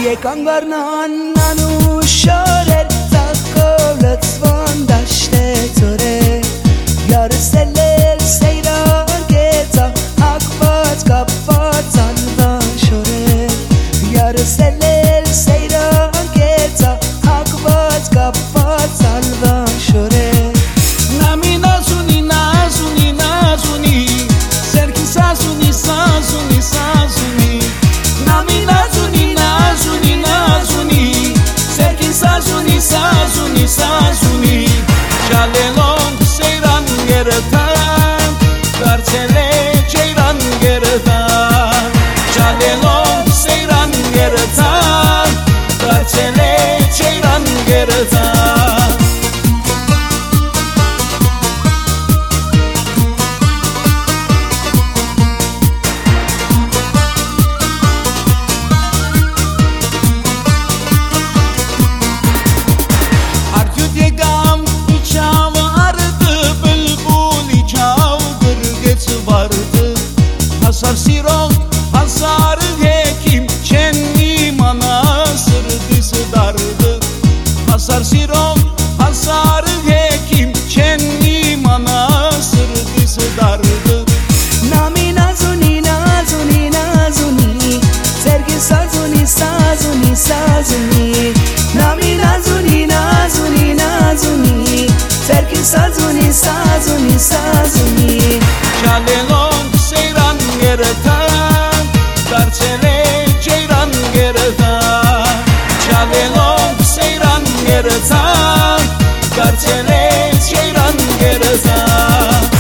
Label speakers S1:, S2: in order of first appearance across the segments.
S1: Yekan varnan nanu shorer Zakovlet svondashte tore Yar selel seyran geta Akvat kapat zanva shore Yar selel seyran geta Akvat kapat zanva shore
S2: Nami nazuni nazuni nazuni Serki sazuni sazuni sazuni Nami nazuni nazuni nazuni Serki sazuni sazuni sazuni Jalelon seyran gertan Garcele ceyran gertan Jalelon seyran gertan Garcele ceyran gertan Hasar sirov, hasar hekim, çenni manasır dizi dardı. Hasar sirov, hasar hekim, çenni manasır dizi dardı.
S1: Nami nazuni nazuni nazuni Sergi sazuni sazuni sazuni Nami nazuni nazuni nazuni Sergi sazuni sazuni sazuni
S2: Jalelon seyran gertan Garcele ceyran gertan Jalelon seyran gertan Garcele ceyran gertan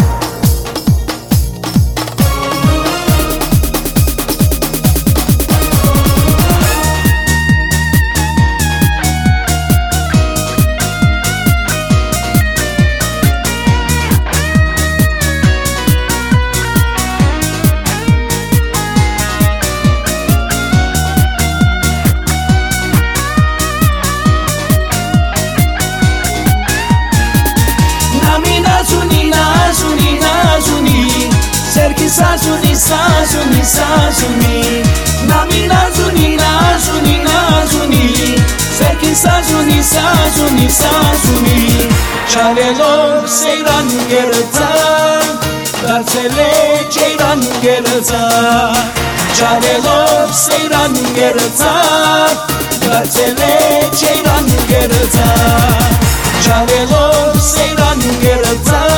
S2: Sazuni, sazuni, sazuni Nami nazuni, nazuni, nazuni Serki sazuni, sazuni, sazuni Jalelon seyran gertan Garcele ceyran gertan Jalelon seyran gertan Garcele ceyran gertan Jalelon seyran gertan